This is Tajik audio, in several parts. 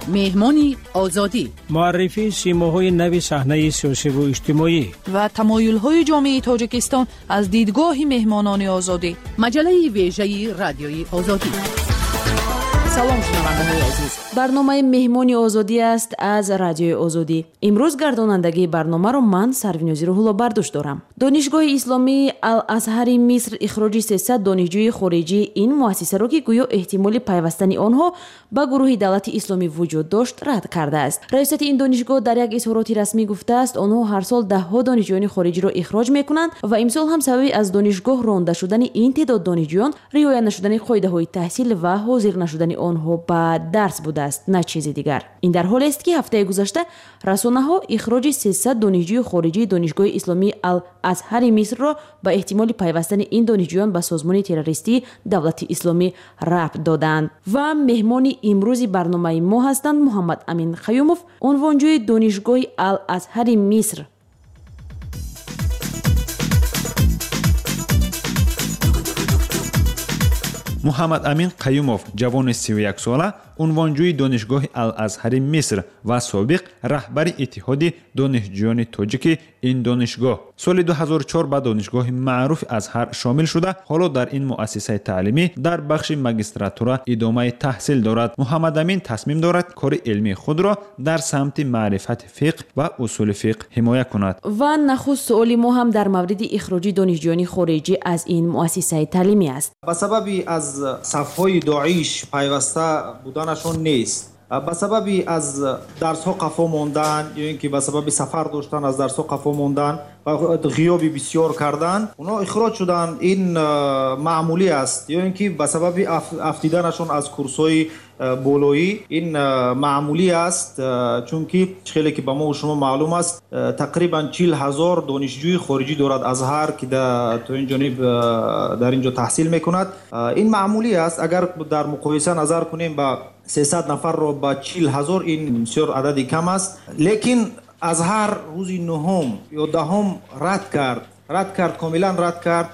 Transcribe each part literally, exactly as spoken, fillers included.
مهمانی آزادی، معرفی سیماهای نوی صحنه سیاسی و اجتماعی و تمایل‌های جامعه تاجیکستان از دیدگاه مهمانان آزادی. مجله ویژه رادیوی آزادی. سلام شنونده‌های عزیز، برنامه مهمانی آزادی است از رادیوی آزادی. امروز گردانندگی برنامه رو من سروینوزی روح‌الله برداشت دارم. دانشگاه اسلامی الازهر مصر اخراج سیصد دانشجوی خارجی این مؤسسه را که گویا احتمال پیوستن آنها به گروه دولت اسلامی وجود داشت رد کرده است. رئیست این دانشگاه در یک اظهاراتی رسمی گفته است آنها هر سال ده ها دانشجویان خارجی را اخراج میکنند و امسال هم سبب از دانشگاه رانده شدن این تعداد دانشجویان رعایت نشدن قاعده‌های تحصیل و حاضر نشدن آنها به درس بوده است، نه چیزی دیگر. این در حالی است که هفته گذشته رسانه‌ها اخراج سیصد دانشجوی خارجی دانشگاه اسلامی الازهر مصر را به احتمال پیوستن این دانشجویان به سازمان تروریستی دولت اسلامی ربط دادند. و مهمان امروز برنامه ما هستند محمد امین خیوموف، عنوانجوی دانشگاه الازهر مصر. محمد امین قیومов جوان سی و یک ساله، عنوانجوی دانشگاه الازهر مصر و سابق رهبر اتحاد دانشجویان تاجیک این دانشگاه، سال دو هزار و چهار به دانشگاه معروف ازهر شامل شده. حالا در این مؤسسه تعلیمی در بخش ماجستراتورا ادامه تحصیل دارد. محمد امین تصمیم دارد کار علمی خود را در سمت معرفت فقه و اصول فقه حمایت کند. و نخست سؤال ما هم در مورد اخراج دانشجویان خارجی از این مؤسسه تعلیمی است. به سبب از صفهای داعش پیوسته بودنشون نیست، به سبب از درس ها قفا ماندن یا اینکه به سبب سفر داشتن از درس ها قفا ماندن و غیابی بسیار کردن اونا اخراج شدن. این معمولی است. یا اینکه به سبب افتیدنشون از کورس های بولویی، این معمولی است، چون که خیلی که به ما و شما معلوم است تقریبا چهل هزار دانشجوی خارجی دارد ازهر که در تو این جانب در اینجا تحصیل میکند. این معمولی است. اگر در مقایسه نظر کنیم با سیصد نفر رو با چهل هزار، این بسیار عددی کم است. لیکن ازهر روز نهم یا دهم رد کرد رد کرد کاملا رد کرد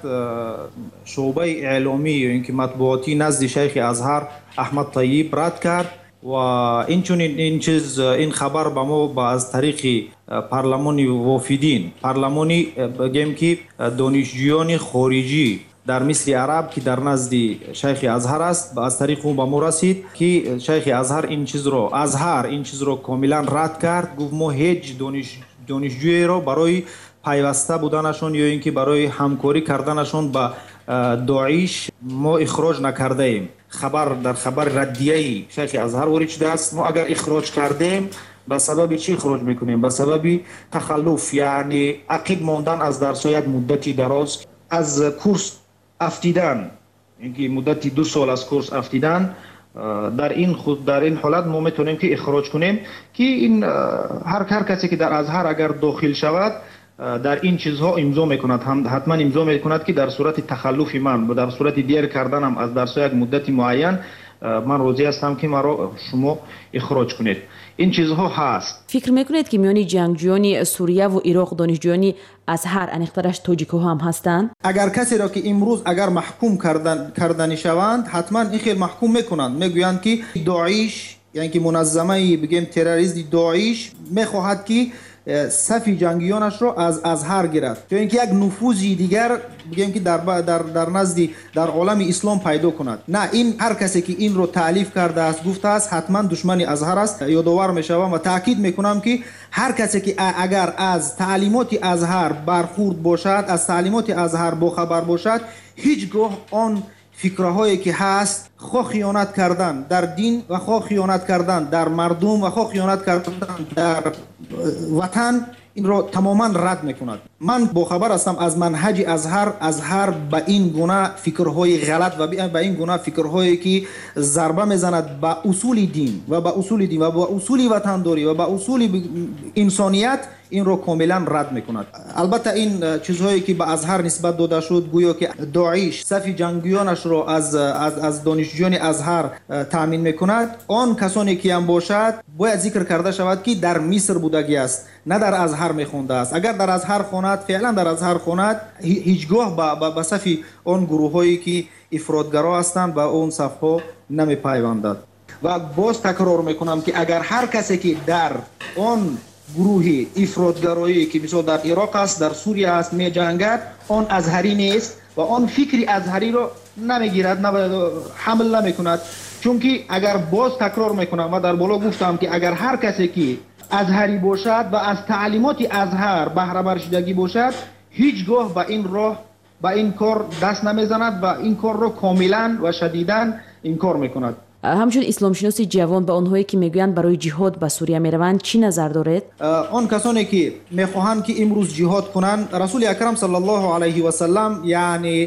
شعبه اعلامی یا اینکه مطبوعاتی نزد شیخ ازهر احمد طیب رد کرد. و این چون این چیز این خبر به ما با از طریق پارلمانی وافدین، پارلمانی بگیم که دانشجویان خارجی در مثل عرب که در نزد شیخ ازهر است، از طریق اون به ما رسید که شیخ ازهر این چیز رو ازهر این چیز رو کاملا رد کرد. گفت ما هیچ دانش دانشجویی رو برای پیوسته بودنشون یا اینکه برای همکاری کردنشون با داعش ما اخراج نکرده ایم. خبر در خبر ردیه شیخ ازهر وارد شده است. ما اگر اخراج کردیم به سبب چی اخراج میکنیم؟ به سبب تخلف، یعنی عقب ماندن از درس یک مدتی دراز، از کورس افتیدن، اینکه مدتی دو سال از کورس افتیدن. در این خود در این حالت ما میتونیم که اخراج کنیم که این هر هر کسی که در ازهر اگر داخل شود در این چیزها امضا میکند، هم حتما امضا میکند که در صورت تخلف من و در صورت دیر کردنم از درس یک مدت معین من راضی هستم که مرا شما اخراج کنید. این چیزها هست. فکر میکنید که میانی جنگجویان سوریه و عراق دانشجویان ازهر انیخترش تاجیک‌ها هم هستند؟ اگر کسی را که امروز اگر محکوم کردن کردنی شوند حتما این خیلی محکوم میکنند. میگویند که داعش، یعنی که منظمه بگیم تروریستی داعش میخواهد که صفی جنگیانش را از ازهر گیرد، چون اینکه یک نفوذی دیگر بگیم که در در در نزد در عالم اسلام پیدا کند. نه، این هر کسی که این رو تالیف کرده است گفته است حتما دشمن ازهر است. یادآور میشوم و تاکید میکنم که هر کسی که اگر از تعلیمات ازهر برخورد باشد، از تعلیمات ازهر باخبر باشد، هیچگاه آن فکرهایی که هست، خواه خیانت کردن در دین و خواه خیانت کردن در مردم و خواه خیانت کردن در وطن، این را تماما رد میکند. من با خبر هستم از منهج ازهر ازهر به این گونه فکرهای غلط و به این گونه فکرهایی که ضربه میزند به اصول دین و به اصول دین و به اصول وطنداری و به اصول انسانیت، این رو کاملا رد میکند. البته این چیزهایی که به ازهر نسبت داده شد، گویا که داعش صف جنگیانش رو از از از دانشجویان ازهر تامین میکند، آن کسانی که هم باشد باید ذکر کرده شود که در مصر بودگی است، نه در ازهر میخونده است. اگر در ازهر خواند، فعلا در ازهر خواند، هیچگاه به به صف آن گروهایی که افراطگرا هستند و اون صفها نمیپیوندد. و باز تکرار میکنم که اگر هر کسی که در آن گروه افراطگرایی که مثلا در عراق است، در سوریه است می جنگد، آن ازهری نیست و آن فکری ازهری رو نمیگیرد، حمل نمیکند. چون که اگر باز تکرار میکنم و در بالا گفتم که اگر هر کسی که ازهری باشد و از تعلیمات ازهر بهره بر شدگی باشد، هیچگاه به این راه به این کار دست نمیزند و این کار رو کاملا و شدیداً انکار میکند. همچون اسلام شناسی جوان به آنهایی که میگویند برای جهاد به سوریه میروند چی نظر دارید؟ آن کسانی که میخواهند که امروز جهاد کنند، رسول اکرم صلی الله علیه و سلم یعنی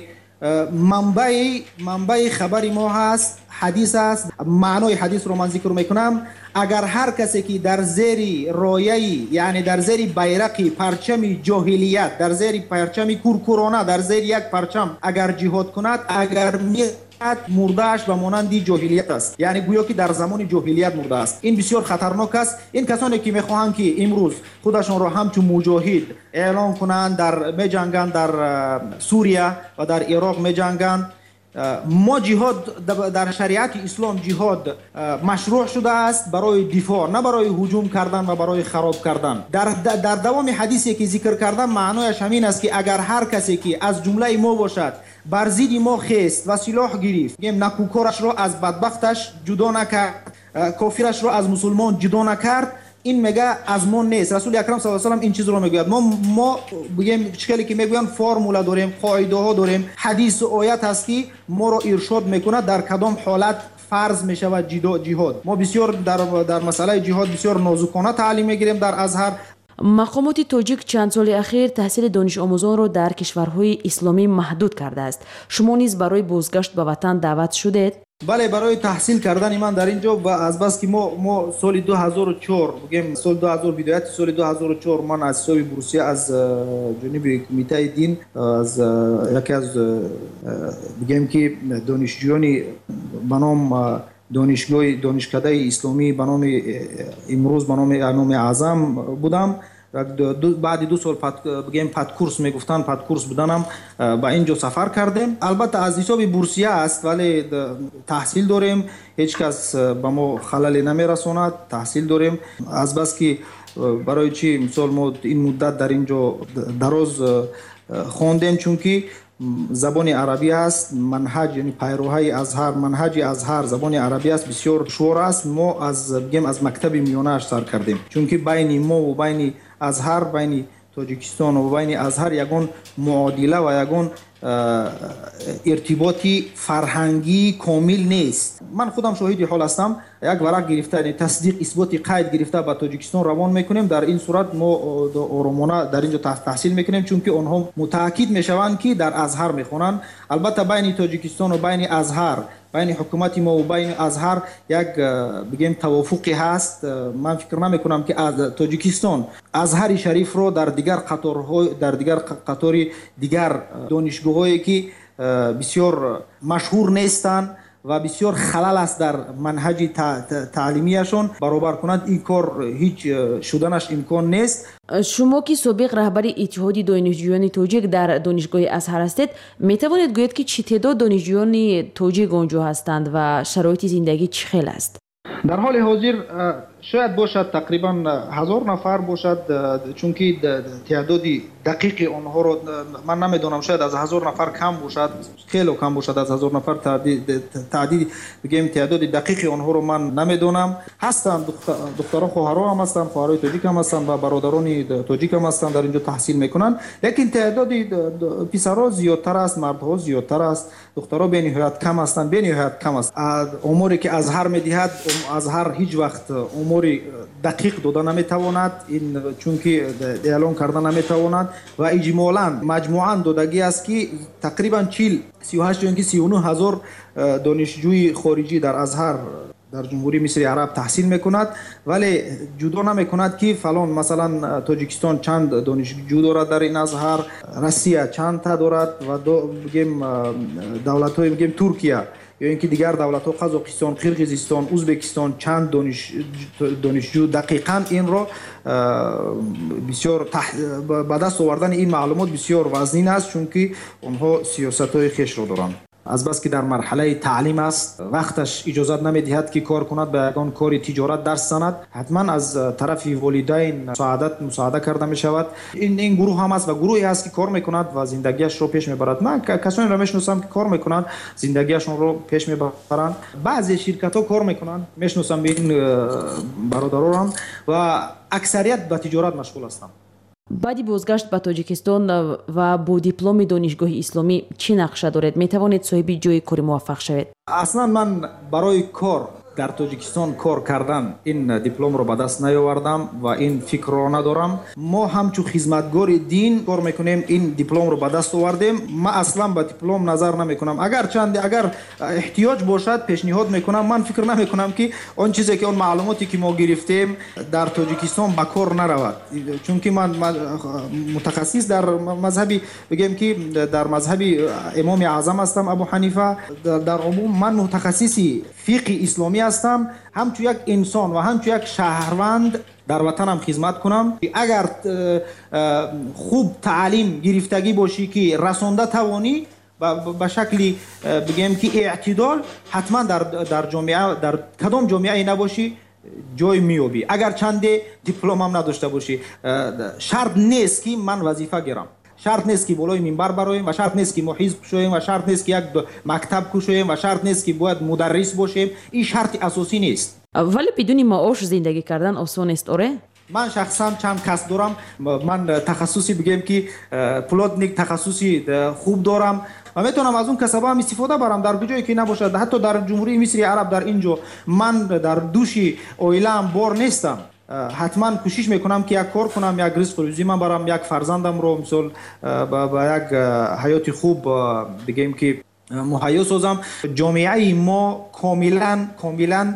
منبع منبع خبر ما هست، حدیث است. معنای حدیث رو من ذکر میکنم. اگر هر کسی که در زیر رایه یعنی در زیر بیرق پرچم جاهلیت، در زیر پرچم کورکورانه، در زیر یک پرچم اگر جهاد کند، اگر می مردهش به مانند جاهلیت است، یعنی گویا که در زمان جاهلیت مرده است. این بسیار خطرناک است. این کسانی که میخواهند که امروز خودشون را همچون مجاهد اعلان کنند، در میجنگند، در سوریه و در عراق میجنگند. ما جهاد در شریعت اسلام جهاد مشروع شده است برای دفاع، نه برای هجوم کردن و برای خراب کردن. در در دوام حدیثی که ذکر کردم معنایش همین است که اگر هر کسی که از جمله ما باشد بر ضد ما خیست و سلاح گرفت، میگم نکوکارش را از بدبختش جدا نکرد، کافرش را از مسلمان جدا نکرد، این میگه از ما نیست. رسول اکرم صلی الله علیه و سلم این چیز رو میگوید. ما ما بگیم چکلی که میگوین فرموله داریم، قاعده ها داریم، حدیث و آیت هست که ما رو ارشاد میکنه در کدام حالت فرض میشود جهاد. ما بسیار در در مسئله جهاد بسیار نازکانه تعلیم میگیریم در ازهر. مقامات تاجیک چند سال اخیر تحصیل دانش آموزان را در کشورهای اسلامی محدود کرده است. شما نیز برای بازگشت به وطن دعوت شدید؟ بله، برای تحصیل کردن من در اینجا و از بس که ما ما سال دو هزار و چهار بگیم سال دو هزار بدایت سال دو هزار و چهار من از حساب بورسیه از جانب کمیته دین از یکی از بگیم که دانشجویان به نام دانشگاه دانشکده اسلامی به نام امروز به نام انعام اعظم بودم. بعد دو سال پد بگیم پد کورس میگفتن پد کورس بودنم با اینجا سفر کردیم. البته از حساب بورسیه است ولی تحصیل داریم، هیچ کس به ما خلل نمیرساند. تحصیل داریم از بس که برای چی مثال ما این مدت در اینجا دراز خواندیم، چون که زبان عربی است، منهج یعنی پیروهای ازهر، منهج ازهر زبان عربی است، بسیار شور است. ما از بگیم از مکتب میانه‌اش سر کردیم، چون که بین ما و بین ازهر، بین تاجیکستان و بین ازهر یگان معادله و یگان ارتباطی فرهنگی کامل نیست. من خودم شاهد حال هستم. یک ورق گرفته یعنی تصدیق اثبات قید گرفته به تاجیکستان روان میکنیم. در این صورت ما آرامانه در اینجا تحصیل میکنیم، چون که آنها متأکد میشوند که در ازهر میخونند. البته بین تاجیکستان و بین ازهر، بین حکومت ما و بین ازهر یک بگیم توافقی هست. من فکر نمی کنم که از تاجیکستان ازهر شریف رو در دیگر قطارهای در دیگر قطاری دیگر دانشگاهایی که بسیار مشهور نیستند و بسیار خلل است در منهج تعلیمیشون برابر کنند. این کار هیچ شدنش امکان نیست. شما که سابق رهبر اتحاد دانشجویان تاجیک در دانشگاه ازهر هستید، می توانید گویید که چه تعداد دانشجویان تاجیک آنجا هستند و شرایط زندگی چه خیلی است؟ در حال حاضر شاید باشد تقریبا هزار نفر باشد، چون که تعداد دقیق آنها رو من نمیدونم. شاید از هزار نفر کم باشد، خیلی کم باشد. از هزار نفر تعداد تعداد بگیم تعداد دقیق آنها رو من نمیدونم. هستند دختران خواهران هم هستند، خواهرای تاجیک هم هستند و برادران تاجیک هم هستند در اینجا تحصیل میکنند. لیکن تعداد پسرها زیادتر است، مردها زیادتر است، دخترها به نهایت کم هستند، به نهایت کم است. اموری که ازهر میدهد، ازهر هیچ وقت اموری دقیق داده نمیتواند، این چون که اعلان کردن نمیتواند و اجمالاً مجموعاً دادگی است که تقریبا چهل سی و هشت یا سی و نه هزار دانشجوی خارجی در ازهر در جمهوری مصر عرب تحصیل میکند، ولی جدا نمیکند که فلان مثلا تاجیکستان چند دانشجو دارد در این ازهر، روسیه چند تا دارد و دو بگیم دولت های بگیم ترکیه یا اینکه دیگر دولت ها قزاقستان، قرقیزستان، ازبکستان چند دانش دانشجو. دقیقاً این را بسیار تح... به دست آوردن این معلومات بسیار وزنین است، چون که آنها سیاست های خیش را دارند. از بس که در مرحله تعلیم است، وقتش اجازت نمیدهد که کار کند، به یگان کار تجارت درس زند. حتما از طرف والدین مساعدت مساعده کرده می شود. این این گروه هم است و گروهی هست که کار میکند و زندگیش رو پیش میبرد. من کسانی را میشناسم که کار میکنند، زندگیشون رو پیش میبرند. بعضی شرکت ها کار میکنند، میشناسم این برادران و اکثریت به تجارت مشغول هستند. баъди бозгашт ба тоҷикистон ва бо дипломи донишгоҳи исломӣ чӣ нақша доред? метавонед соҳиби ҷойи кори муваффақ шавед? аслан ман барои кор дар тоҷикистон кор кардан ин дипломро ба даст наёвардам ва ин фикрро надорам. мо ҳамчун хизматгори дин кор мекунем, ин дипломро ба даст овардем. ман аслан ба диплом назар намекунам. агар чанде агар эҳтиёҷ бошад пешниҳод мекунам. ман фикр намекунам ки он чизе ки он маълумоте ки мо гирифтем дар тоҷикистон ба кор наравад, чунки ман мутахассис дар мазҳаби бигем ки дар мазҳаби имоми аъзам ҳастам, абу ҳанифа. дар умум ман мутахассиси фиқҳи исломӣ ҳастам. ҳамчун як инсон ва ҳамчун як шаҳрванд дар ватанам хизмат кунам. агар хуб таълим гирифтагӣ бошӣ ки расонда тавонӣ ба шакли бигем ки эътидол, ҳатман дар ҷомеа, дар кадом ҷомеае набошӣ ҷой меёбӣ. агар чанде дипломам надошта бошӣ. шарт нест ки ман вазифа гирам. шарт нест ки болои минбар бароем ва шарт нест ки мо ҳизб кушоем ва шарт нест ки як мактаб кушоем ва шарт нест ки бояд мударрис бошем. ин шарти асосӣ нест. вале бидуни маош зиндагӣ кардан осон нест, оре? ман шахсан чанд касб дорам. ман тахассуси бигем ки плотник тахассуси хуб дорам ва метавонам аз он касаба ҳам истифода барам дар куҷое ки набошад. ҳатто дар ҷумҳурии мисри араб дар ин ҷо ман дар души оилаам бор нестам. ҳатман кӯшиш мекунам ки як кор кунам, як ризқу рӯзӣ ман барам, як фарзандамро мисол ба як ҳаёти хуб бигем ки муҳайё созам. ҷомеаи мо комилан комилан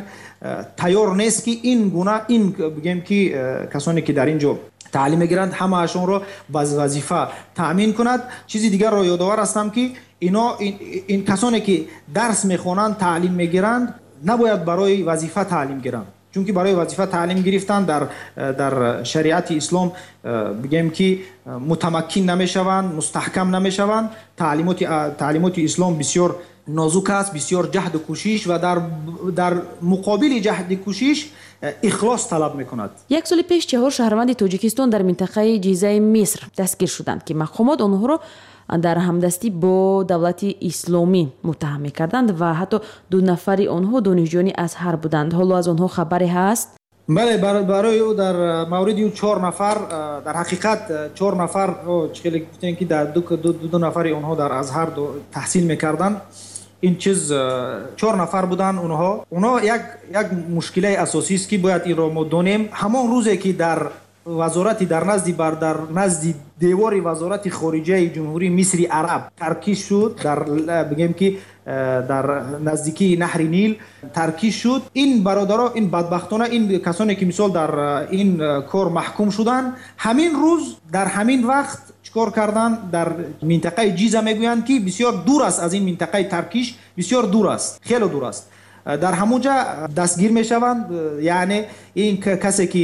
тайёр нест ки ин гуна ин бигем ки касоне ки дар ин ҷо таълим мегиранд ҳамаашонро ба вазифа таъмин кунад. чизи дигарро ёдовар ҳастам ки ино ин касоне ки дарс мехонанд, таълим мегиранд, набояд барои вазифа таълим гиранд. чунки барои вазифа таълим гирифтан дар дар шариати ислом бигем ки мутамаккин намешаванд, мустаҳкам намешаванд. таълимоти таълимоти ислом бисёр нозук аст, бисёр ҷаҳду кӯшиш ва дар дар муқобили ҷаҳди кӯшиш ихлос талаб мекунад. як соли пеш чаҳор шаҳрванди тоҷикистон дар минтақаи ҷизаи миср дастгир шуданд ки мақомот онҳоро дар ҳамдастӣ бо давлати исломӣ муттаҳам мекарданд ва ҳатто ду нафари онҳо донишҷӯёни азҳар буданд. ҳоло аз онҳо хабаре ҳаст? бале, барои ӯ дар мавриди ӯ чор нафар, дар ҳақиқат чор нафар хеле гуфтем ки дар ду нафари онҳо дар азҳар таҳсил мекарданд. ин чиз чор нафар буданд. онҳо онҳо як як мушкилаи асосист ки бояд инро мо донем. ҳамон рӯзе ки дар вазорати дар назди бар дар назди девори вазорати хориҷаи ҷумҳурии мисри араб таркиш шуд, дар бигем ки дар наздикии наҳри нил таркиш шуд. ин бародаро, ин бадбахтона, ин касоне ки мисол дар ин кор маҳкум шуданд, ҳамин рӯз дар ҳамин вақт чикор кардан? дар минтақаи ҷиза мегӯянд ки бисёр дур аст аз ин минтақаи таркиш, бисёр дур аст, хеле дур аст. дар ҳамонҷа дастгир мешаванд. яъне ин касе ки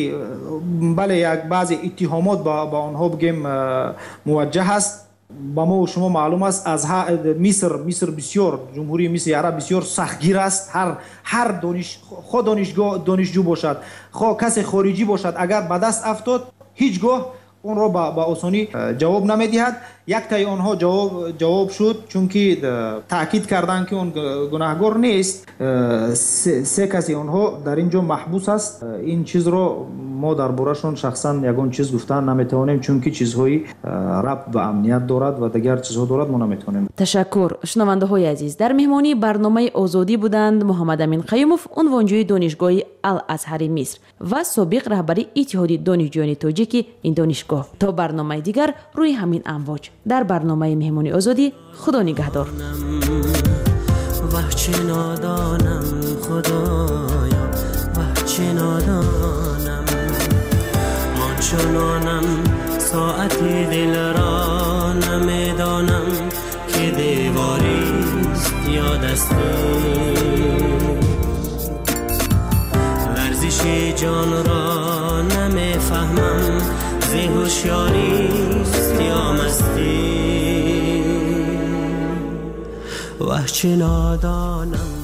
бале як баъзе иттиҳомот ба онҳо бигем муваҷҷаҳ аст. ба мо шумо маълум аст аз миср миср бисёр ҷумҳурии мисри араб бисёр сахтгир аст. ҳар ҳар дониш хо донишгоҳ донишҷӯ бошад, хо касе хориҷӣ бошад, агар ба даст афтод ҳеҷ гоҳ онро ба осонӣ ҷавоб намедиҳад. яктаи онҳо ҷавоб шуд, чунки таъкид карданд ки он гунаҳгор нест. се каси онҳо дар ин ҷо маҳбус аст. ин чизро мо дар борашон шахсан ягон чиз гуфтан наметавонем, чунки чизҳои рабт ба амният дорад ва дигар чизҳо дорад, мо наметавонем. ташаккур. шунавандаҳои азиз, дар меҳмонии барномаи озодӣ буданд муҳаммад амин қаюмов, унвонҷӯи донишгоҳи ал-азҳари миср ва собиқ раҳбари иттиҳоди донишҷӯёни тоҷики ин донишгоҳ. то барномаи дигар рӯи ҳамин амвоҷ дар барномаи меҳмони озодӣ. худо нигаҳдор. وحچه نادانم خدایا، وحچه نادانم، آنچنانم ساعتی دل را نمیدانم که دیواریست یا دستی، لرزش جان را نمیفهمم زی هوشیاریست یا مستی، وحچه نادانم